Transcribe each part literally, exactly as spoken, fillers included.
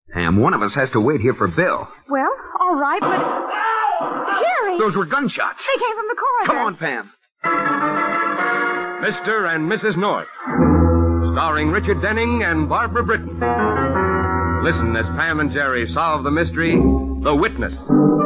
Pam, one of us has to wait here for Bill. Well, all right, but... Jerry! Those were gunshots. They came from the corridor. Come on, Pam. Mister and Missus North, starring Richard Denning and Barbara Britton. Listen as Pam and Jerry solve the mystery, The Witness.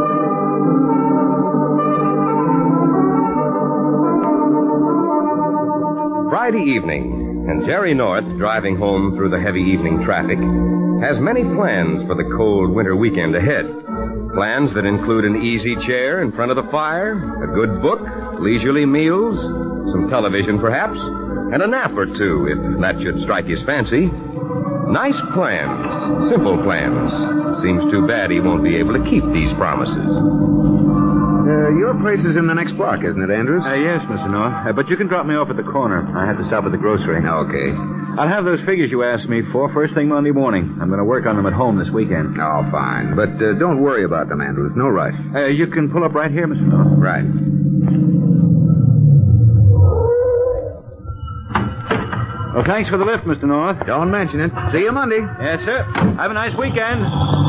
Friday evening, and Jerry North, driving home through the heavy evening traffic, has many plans for the cold winter weekend ahead. Plans that include an easy chair in front of the fire, a good book, leisurely meals, some television perhaps, and a nap or two if that should strike his fancy. Nice plans, simple plans. Seems too bad he won't be able to keep these promises. Uh, your place is in the next block, isn't it, Andrews? Uh, yes, Mister North. Uh, but you can drop me off at the corner. I have to stop at the grocery. Okay. I'll have those figures you asked me for first thing Monday morning. I'm going to work on them at home this weekend. Oh, fine. But uh, don't worry about them, Andrews. No rush. Uh, you can pull up right here, Mister North. Right. Well, thanks for the lift, Mister North. Don't mention it. See you Monday. Yes, sir. Have a nice weekend.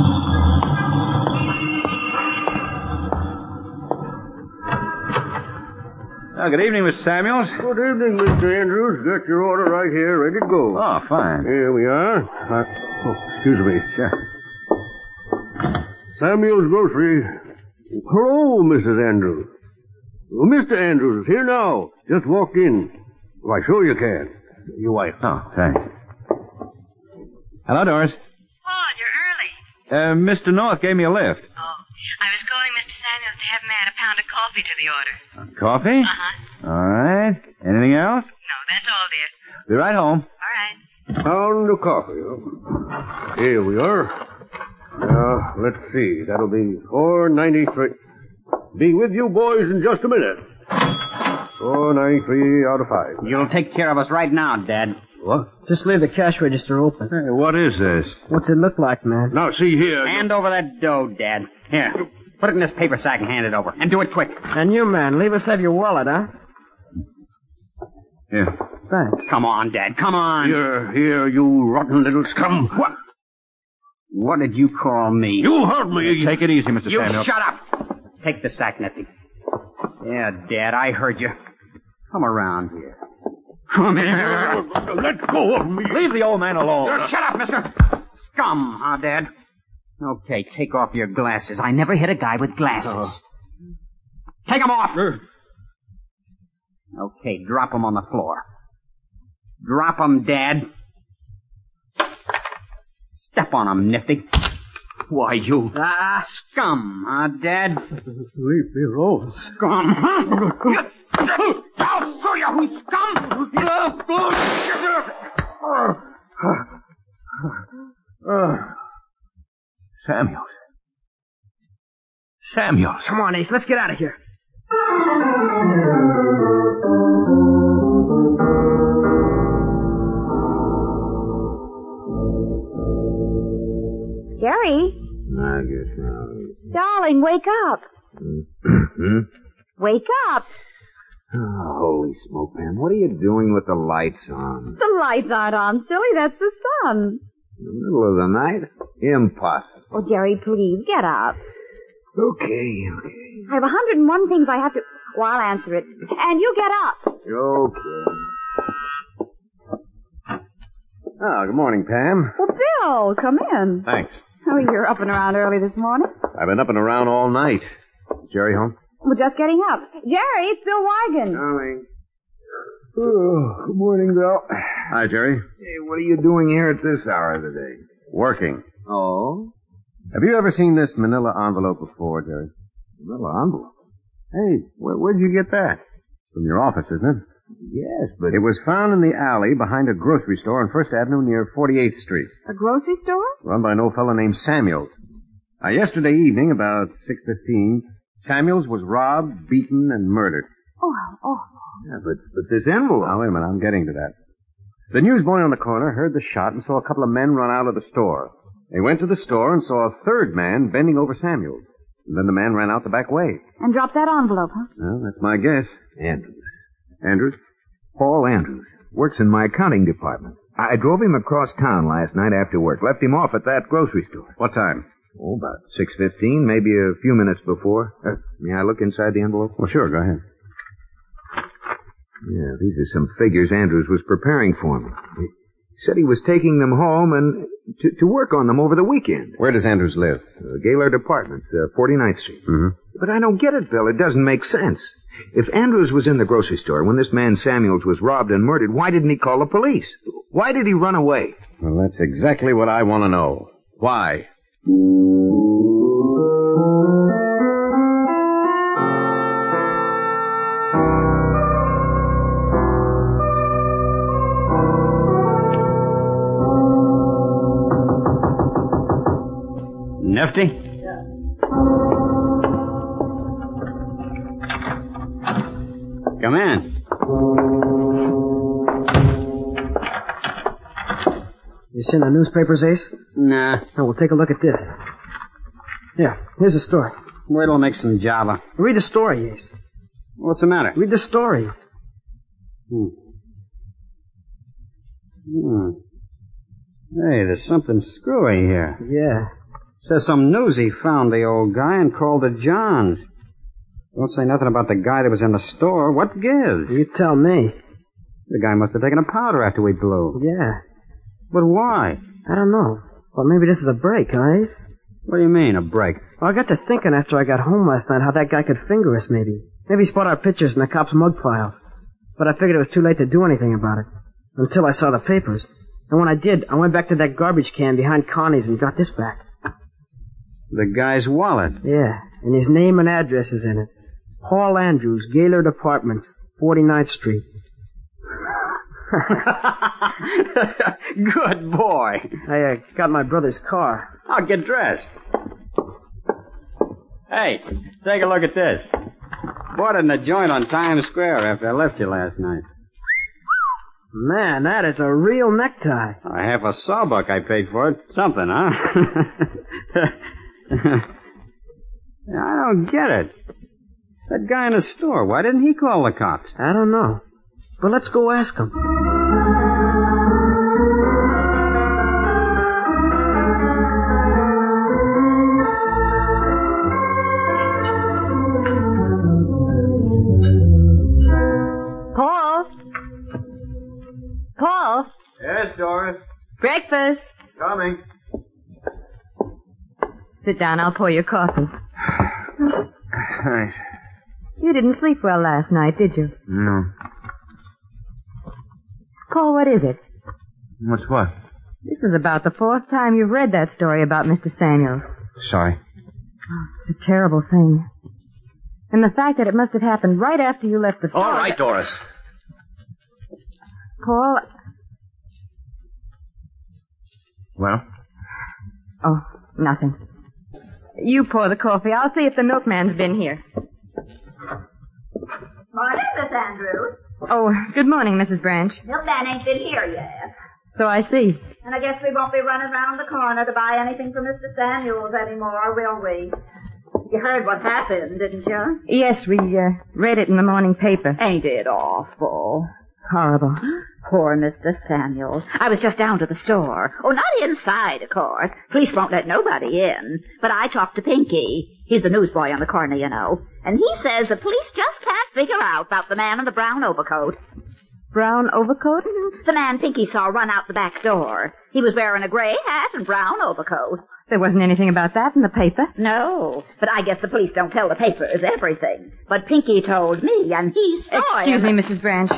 Oh, good evening, Mister Samuels. Good evening, Mister Andrews. Got your order right here, ready to go. Oh, fine. Here we are. Uh, oh, excuse me. Sure. Samuel's Grocery. Hello, Missus Andrews. Well, Mister Andrews is here now. Just walk in. Why, sure you can. Your wife. Oh, thanks. Hello, Doris. Paul, you're early. Uh, Mister North gave me a lift. Oh, I was calling Mister Samuels to have him add a pound of coffee to the order. Uh, coffee? Uh-huh. All right. Anything else? No, that's all, dear. Be right home. All right. Pound of coffee. Huh? Here we are. Now, let's see. That'll be four ninety-three. Be with you boys in just a minute. four ninety-three out of five. You'll take care of us right now, Dad. What? Just leave the cash register open. Hey, what is this? What's it look like, man? Now, see here. Hand over that dough, Dad. Here. Put it in this paper sack and hand it over. And do it quick. And you, man, leave us have your wallet, huh? Here. Thanks. Come on, Dad. Come on. Here, here, you rotten little scum. What? What did you call me? You heard me. Take it easy, Mister You Samuels. shut up. Take the sack, Neffy. Yeah, Dad, I heard you. Come around here. Come here. Let go of me. Leave the old man alone. Uh, shut up, mister. Scum, huh, Dad? Okay, take off your glasses. I never hit a guy with glasses. Uh, take them off. Uh, okay, drop them on the floor. Drop them, Dad. Step on them, Nifty. Why, you... Ah, scum, huh, Dad? Leave me alone. Scum, huh? I'll show you who's scum! Samuels. Samuels. Come on, Ace, let's get out of here. Jerry? I guess now. Darling, wake up. Hmm? Wake up. Oh, holy smoke, man. What are you doing with the lights on? The lights aren't on, silly. That's the sun. In the middle of the night? Impossible. Oh, Jerry, please, get up. Okay, okay. I have a hundred and one things I have to... Well, I'll answer it. And you get up. Okay. Oh, good morning, Pam. Well, Bill, come in. Thanks. Oh, you're up and around early this morning. I've been up and around all night. Is Jerry home? We're just getting up. Jerry, it's Bill Wigan. Darling. Oh, good morning, Bill. Hi, Jerry. Hey, what are you doing here at this hour of the day? Working. Oh? Have you ever seen this manila envelope before, Jerry? Manila envelope? Hey, where, where'd you get that? From your office, isn't it? Yes, but... It was found in the alley behind a grocery store on First Avenue near forty-eighth Street. A grocery store? Run by an old fellow named Samuels. Now, yesterday evening, about six fifteen, Samuels was robbed, beaten, and murdered. Oh, oh. Yeah, but, but this envelope... Now, wait a minute, I'm getting to that. The newsboy on the corner heard the shot and saw a couple of men run out of the store. They went to the store and saw a third man bending over Samuels. And then the man ran out the back way. And dropped that envelope, huh? Well, that's my guess. Andrews. Andrews? Paul Andrews. Works in my accounting department. I drove him across town last night after work. Left him off at that grocery store. What time? Oh, about six fifteen, maybe a few minutes before. Uh, may I look inside the envelope? Well, sure, go ahead. Yeah, these are some figures Andrews was preparing for me. He said he was taking them home and to, to work on them over the weekend. Where does Andrews live? Uh, Gaylord Apartments, uh, forty-ninth Street. Mm-hmm. But I don't get it, Bill. It doesn't make sense. If Andrews was in the grocery store when this man Samuels was robbed and murdered, why didn't he call the police? Why did he run away? Well, that's exactly what I want to know. Why? Nifty? Yeah. Come in. You seen the newspapers, Ace? Nah. Oh, we'll take a look at this. Here, here's the story. Wait till I make some Java. Read the story, Ace. What's the matter? Read the story. Hmm. Hmm. Hey, there's something screwy here. Yeah. Says some newsie found the old guy and called it John's. Don't say nothing about the guy that was in the store. What gives? You tell me. The guy must have taken a powder after we blew. Yeah. But why? I don't know. Well, maybe this is a break, huh, Ace? What do you mean, a break? Well, I got to thinking after I got home last night how that guy could finger us, maybe. Maybe he spot our pictures in the cops' mug files. But I figured it was too late to do anything about it. Until I saw the papers. And when I did, I went back to that garbage can behind Connie's and got this back. The guy's wallet. Yeah, and his name and address is in it. Paul Andrews, Gaylord Apartments, forty-ninth Street. Good boy. I uh, got my brother's car. I'll get dressed. Hey, take a look at this. Bought it in a joint on Times Square after I left you last night. Man, that is a real necktie. A half a sawbuck I paid for it. Something, huh? I don't get it. That guy in the store, why didn't he call the cops? I don't know. But let's go ask him. Paul? Paul? Yes, Doris. Breakfast. Coming. Sit down. I'll pour you coffee. Thanks. You didn't sleep well last night, did you? No. Paul, what is it? What's what? This is about the fourth time you've read that story about Mister Samuels. Sorry. Oh, it's a terrible thing. And the fact that it must have happened right after you left the store. All right, Doris. Paul. Well? Oh, nothing. You pour the coffee. I'll see if the milkman's been here. Morning, Miss Andrews. Oh, good morning, Missus Branch. Milkman ain't been here yet. So I see. And I guess we won't be running round the corner to buy anything from Mister Samuels anymore, will we? You heard what happened, didn't you? Yes, we uh, read it in the morning paper. Ain't it awful? Horrible. Poor Mister Samuels. I was just down to the store. Oh, not inside, of course. Police won't let nobody in. But I talked to Pinky. He's the newsboy on the corner, you know. And he says the police just can't figure out about the man in the brown overcoat. Brown overcoat? The man Pinky saw run out the back door. He was wearing a gray hat and brown overcoat. There wasn't anything about that in the paper. No, but I guess the police don't tell the papers everything. But Pinky told me, and he saw Excuse him. me, Missus Branch.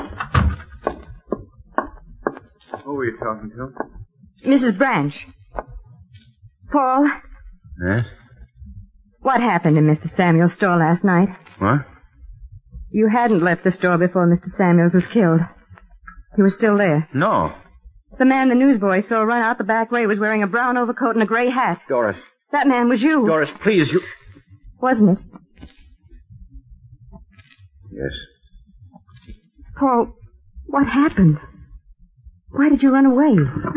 Who were you talking to? Missus Branch. Paul, Yes? what happened in Mister Samuel's store last night? What? You hadn't left the store before Mister Samuels was killed. He was still there. No. The man the newsboy saw run out the back way was wearing a brown overcoat and a gray hat. Doris. That man was you. Doris, please, you... Wasn't it? Yes. Paul, what happened? Why did you run away?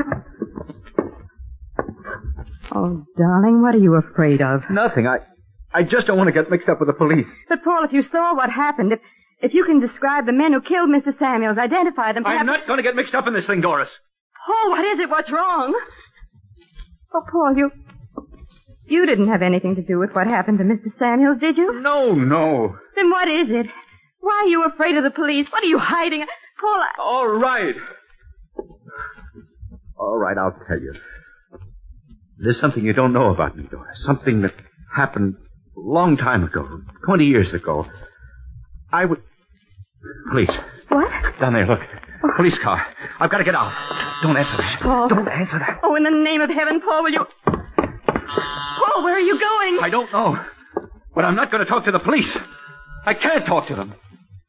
Oh, darling, what are you afraid of? Nothing. I... I just don't want to get mixed up with the police. But, Paul, if you saw what happened, if, if you can describe the men who killed Mister Samuels, identify them, perhaps... I'm not going to get mixed up in this thing, Doris. Paul, what is it? What's wrong? Oh, Paul, you... You didn't have anything to do with what happened to Mister Samuels, did you? No, no. Then what is it? Why are you afraid of the police? What are you hiding? Paul, I... All right. All right, I'll tell you. There's something you don't know about me, Doris. Something that happened a long time ago, twenty years ago. I would... Police. What? Down there, look. Police car. I've got to get out. Don't answer that. Paul. Don't answer that. Oh, in the name of heaven, Paul, will you... Paul, where are you going? I don't know. But I'm not going to talk to the police. I can't talk to them.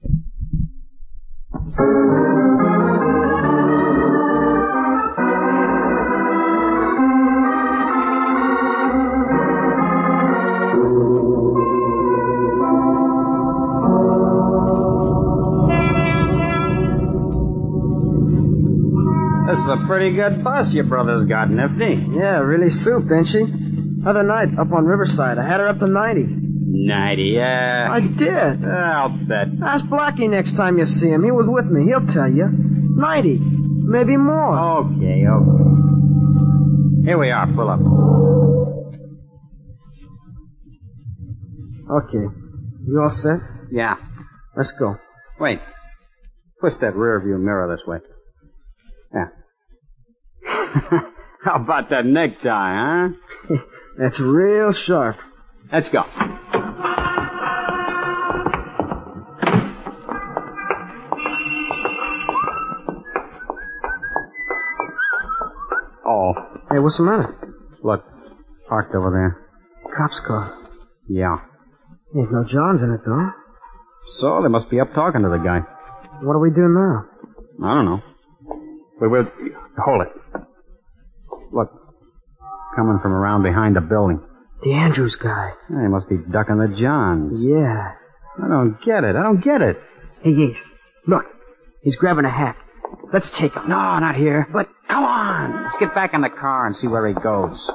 This is a pretty good bus your brother's got, Nifty. Yeah, really souped, ain't she? Other night, up on Riverside, I had her up to ninety. ninety, yeah. I did. I'll bet. Ask Blackie next time you see him. He was with me. He'll tell you. ninety. Maybe more. Okay, okay. Here we are. Pull up. Okay. You all set? Yeah. Let's go. Wait. Twist that rear view mirror this way. Yeah. How about that necktie, huh? That's real sharp. Let's go. Oh. Hey, what's the matter? Look. Parked over there. Cop's car. Yeah. Ain't no Johns in it, though. So, they must be up talking to the guy. What do we do now? I don't know. Wait, wait. Hold it. Look. Coming from around behind the building. The Andrews guy. Yeah, he must be ducking the Johns. Yeah. I don't get it. I don't get it. Hey, Ace. Look. He's grabbing a hat. Let's take him. No, not here. But come on. Let's get back in the car and see where he goes.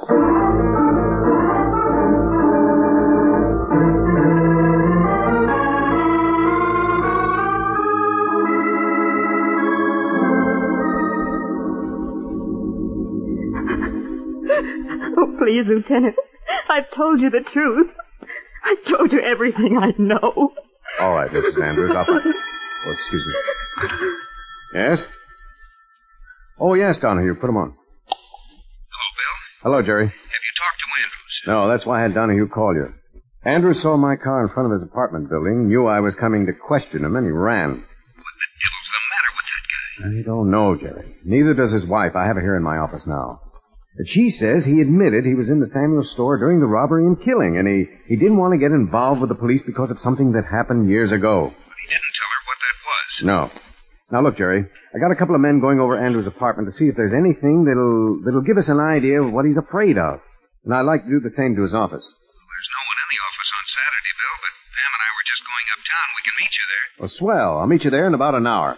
Oh, please, Lieutenant. I've told you the truth. I've told you everything I know. All right, Missus Andrews. I'll... Oh, excuse me. Yes? Oh, yes, Donahue. Put him on. Hello, Bill. Hello, Jerry. Have you talked to Andrews? No, that's why I had Donahue call you. Andrews saw my car in front of his apartment building, knew I was coming to question him, and he ran. What the devil's the matter with that guy? I don't know, Jerry. Neither does his wife. I have her here in my office now. But she says he admitted he was in the Samuel store during the robbery and killing, and he, he didn't want to get involved with the police because of something that happened years ago. But he didn't tell her what that was. No. Now, look, Jerry, I got a couple of men going over Andrew's apartment to see if there's anything that'll that'll give us an idea of what he's afraid of. And I'd like to do the same to his office. Well, there's no one in the office on Saturday, Bill, but Pam and I were just going uptown. We can meet you there. Well, swell. I'll meet you there in about an hour.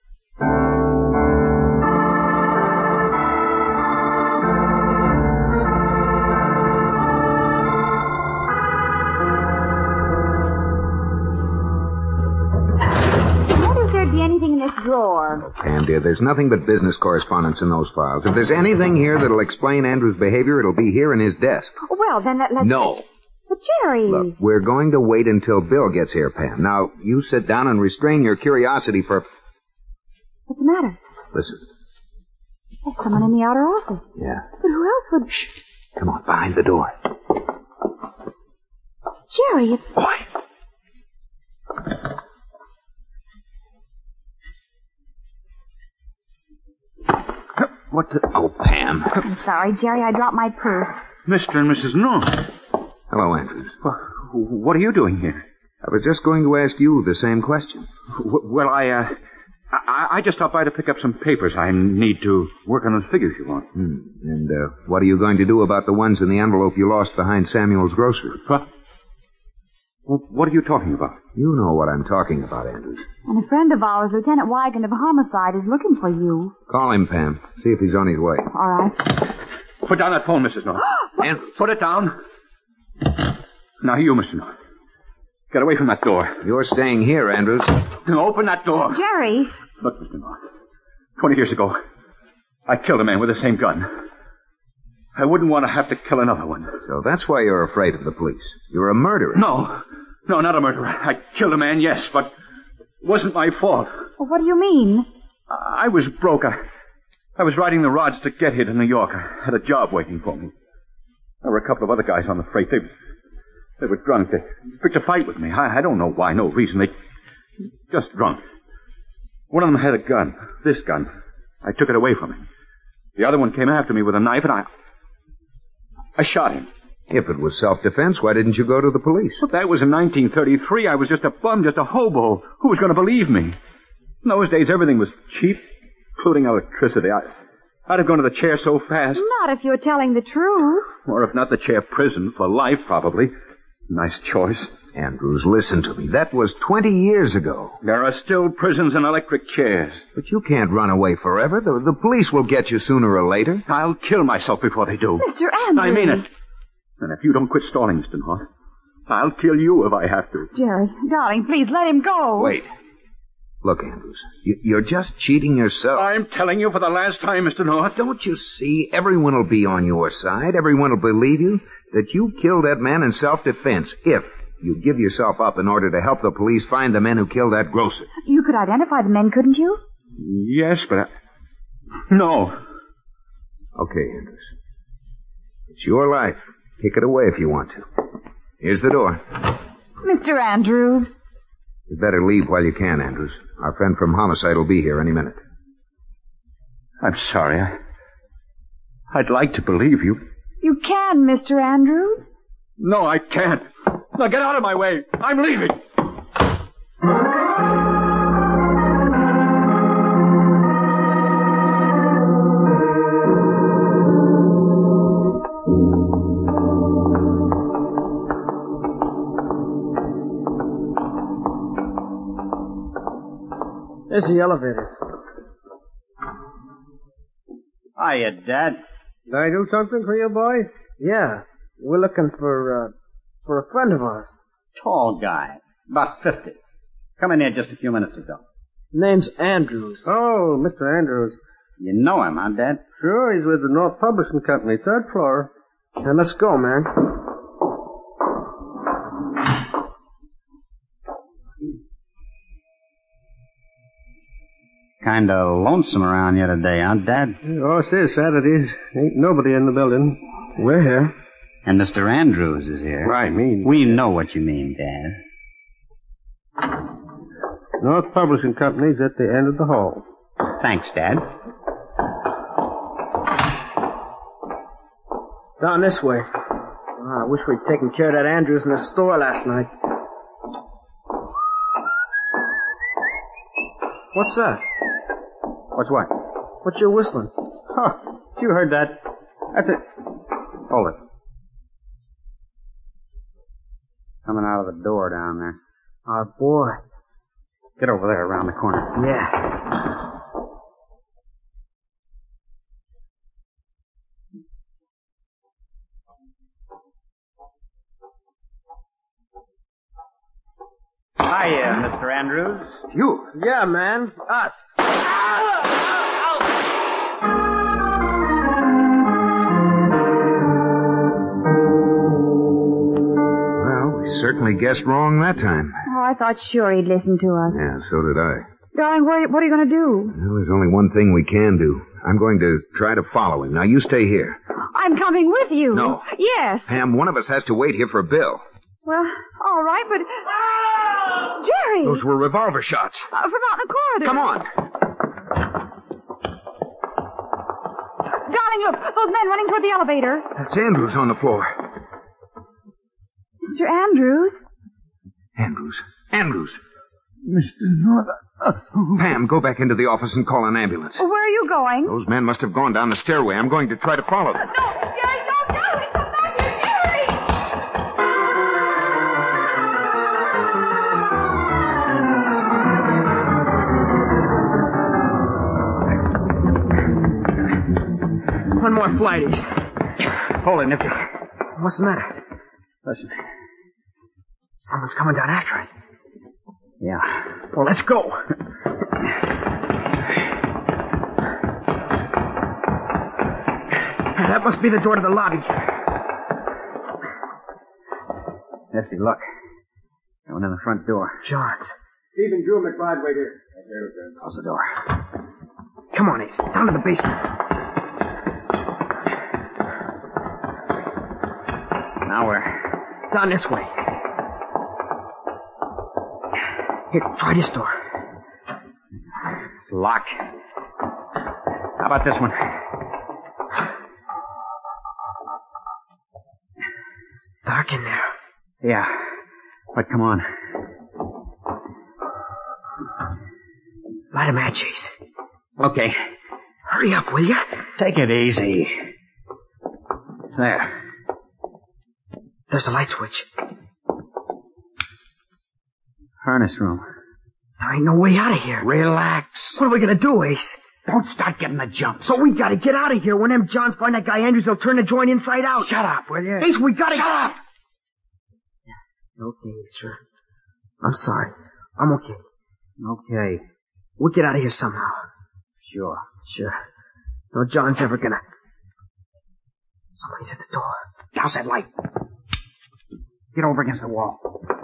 Drawer. Pam, dear, there's nothing but business correspondence in those files. If there's anything here that'll explain Andrew's behavior, it'll be here in his desk. Well, then let, let's... No. But, Jerry... Look, we're going to wait until Bill gets here, Pam. Now, you sit down and restrain your curiosity for... What's the matter? Listen. There's someone in the outer office. Yeah. But who else would... Shh. Come on, behind the door. Jerry, it's... Quiet. What the... Oh, Pam. I'm sorry, Jerry. I dropped my purse. Mister and Missus North. Hello, Andrews. Well, what are you doing here? I was just going to ask you the same question. W- well, I, uh... I, I just stopped by to pick up some papers. I need to work on those figures you want. Hmm. And, uh, what are you going to do about the ones in the envelope you lost behind Samuel's grocery? What? What are you talking about? You know what I'm talking about, Andrews. And a friend of ours, Lieutenant Wygant of Homicide, is looking for you. Call him, Pam. See if he's on his way. All right. Put down that phone, Missus North. Andrews. Put it down. Now, you, Mister North. Get away from that door. You're staying here, Andrews. Now, open that door. Jerry. Look, Mister North. Twenty years ago, I killed a man with the same gun. I wouldn't want to have to kill another one. So that's why you're afraid of the police. You're a murderer. No. No, not a murderer. I killed a man, yes, but it wasn't my fault. Well, what do you mean? I was broke. I, I was riding the rods to get here to New York. I had a job waiting for me. There were a couple of other guys on the freight. They, they were drunk. They picked a fight with me. I, I don't know why, no reason. They just drunk. One of them had a gun. This gun. I took it away from him. The other one came after me with a knife, and I... I shot him. If it was self-defense, why didn't you go to the police? Well, that was in nineteen thirty-three. I was just a bum, just a hobo. Who was going to believe me? In those days, everything was cheap, including electricity. I, I'd have gone to the chair so fast. Not if you're telling the truth. Or if not, the chair prison for life, probably. Nice choice. Andrews, listen to me. That was twenty years ago. There are still prisons and electric chairs. But you can't run away forever. The, the police will get you sooner or later. I'll kill myself before they do. Mister Andrews. I mean it. And if you don't quit stalling, Mister North, I'll kill you if I have to. Jerry, darling, please let him go. Wait. Look, Andrews, you, you're just cheating yourself. I'm telling you for the last time, Mister North. Don't you see? Everyone will be on your side. Everyone will believe you that you killed that man in self-defense if you give yourself up in order to help the police find the men who killed that grocer. You could identify the men, couldn't you? Yes, but I... No. Okay, Andrews. It's your life. Kick it away if you want to. Here's the door. Mister Andrews. You'd better leave while you can, Andrews. Our friend from Homicide will be here any minute. I'm sorry. I... I'd like to believe you. You can, Mister Andrews. No, I can't. Now get out of my way. I'm leaving. There's the elevators. Hiya, Dad. Did I do something for you, boy? Yeah. We're looking for, uh, for a friend of ours. Tall guy. About fifty. Come in here just a few minutes ago. Name's Andrews. Oh, Mister Andrews. You know him, huh, Dad? Sure, he's with the North Publishing Company, third floor. Now, let's go, man. Kinda lonesome around here today, huh, Dad? Oh, it is Saturdays. Ain't nobody in the building. We're here. And Mister Andrews is here. I mean... We know what you mean, Dad. North Publishing Company's at the end of the hall. Thanks, Dad. Down this way. Oh, I wish we'd taken care of that Andrews in the store last night. What's that? What's what? What you whistling? Huh. You heard that. That's it. Hold it. Coming out of the door down there. Oh, boy. Get over there around the corner. Yeah. Hiya, Mister Andrews. You? Yeah, man. Us. Well, we certainly guessed wrong that time. Oh, I thought sure he'd listen to us. Yeah, so did I. Darling, what, what are you going to do? Well, there's only one thing we can do. I'm going to try to follow him. Now, you stay here. I'm coming with you. No. Yes. Pam, one of us has to wait here for Bill. Well, all right, but... Jerry! Those were revolver shots. Uh, from out in the corridor. Come on. Darling, look. Those men running toward the elevator. That's Andrews on the floor. Mister Andrews? Andrews. Andrews. Mister North. Uh, Pam, go back into the office and call an ambulance. Where are you going? Those men must have gone down the stairway. I'm going to try to follow them. No, Jerry, don't go. Come back here, Jerry. One more flighties. Hold it, Nifty. What's the matter? Listen. Someone's coming down after us. Yeah. Well, let's go. that must be the door to the lobby. Nifty, look. That one in the front door. John's. Stephen Drew McBride, wait here. Close the door. Come on, Ace. Down to the basement. Now where? Down this way. Here, try this door. It's locked. How about this one? It's dark in there. Yeah. But come on. Light a match, Ace. Okay. Hurry up, will you? Take it easy. There. There's a light switch. Furnace room. There ain't no way out of here. Relax. What are we gonna do, Ace? Don't start getting the jumps. So we gotta get out of here. When them Johns find that guy Andrews, they'll turn the joint inside out. Shut up, will you? Ace, we gotta... Shut up! Okay, sure. I'm sorry. I'm okay. Okay. We'll get out of here somehow. Sure. Sure. No John's ever gonna... Somebody's at the door. Douse that light. Get over against the wall.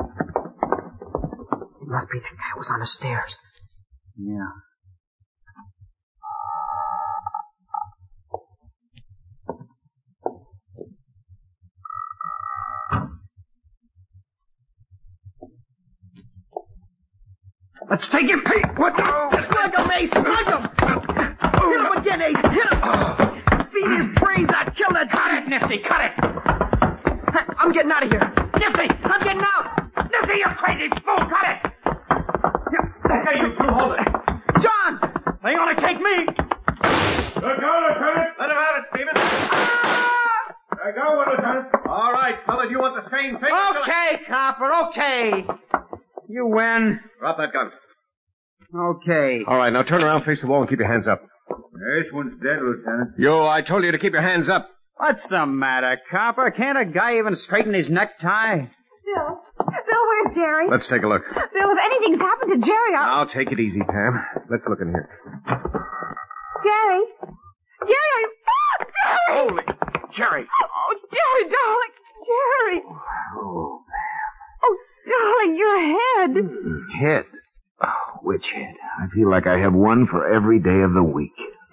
It must be the guy who was on the stairs. Yeah. Let's take him. Hey, what the? Slug him, Ace! Slug him! Hit him again, Ace! Hit him! Feed his brains out! Kill that... Cut it, Nifty! Cut it! I'm getting out of here. Nifty! I'm getting out! Nifty, you crazy fool! Cut it! Hey, you two, hold it. John! They ought to take me! Look out, Lieutenant! Let him have it, Stephen. Ah! There go, Lieutenant. All right, fella, you want the same thing? Okay, copper, okay. You win. Drop that gun. Okay. All right, now turn around, face the wall, and keep your hands up. This one's dead, Lieutenant. Yo, I told you to keep your hands up. What's the matter, copper? Can't a guy even straighten his necktie? Bill. Bill, where's Jerry? Let's take a look. Bill, if anything's happened to Jerry, I'll... Now, take it easy, Pam. Let's look in here. Jerry? Jerry, are you... Ah, Jerry! Holy... Jerry. Oh, Jerry, darling. Jerry. Oh, Oh, darling, your head. Head? Oh, which head? I feel like I have one for every day of the week.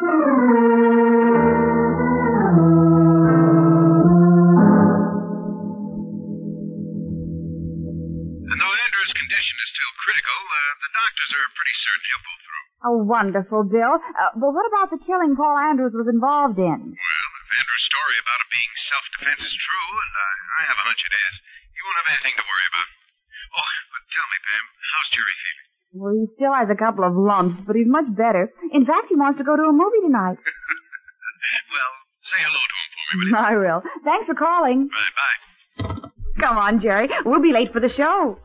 And though Andrew's condition is still critical, uh, the doctors are pretty certain he'll pull through. Oh, wonderful, Bill. Uh, but what about the killing Paul Andrews was involved in? Well, if Andrew's story about it being self-defense is true, and uh, I have a hunch it is, you won't have anything to worry about. Oh, but tell me, Pam, how's Jerry feeling? Well, he still has a couple of lumps, but he's much better. In fact, he wants to go to a movie tonight. Well, say hello to him for me, will you? I will. Thanks for calling. Right, bye. Come on, Jerry. We'll be late for the show.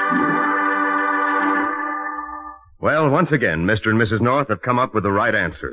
Well, once again, Mister and Missus North have come up with the right answer.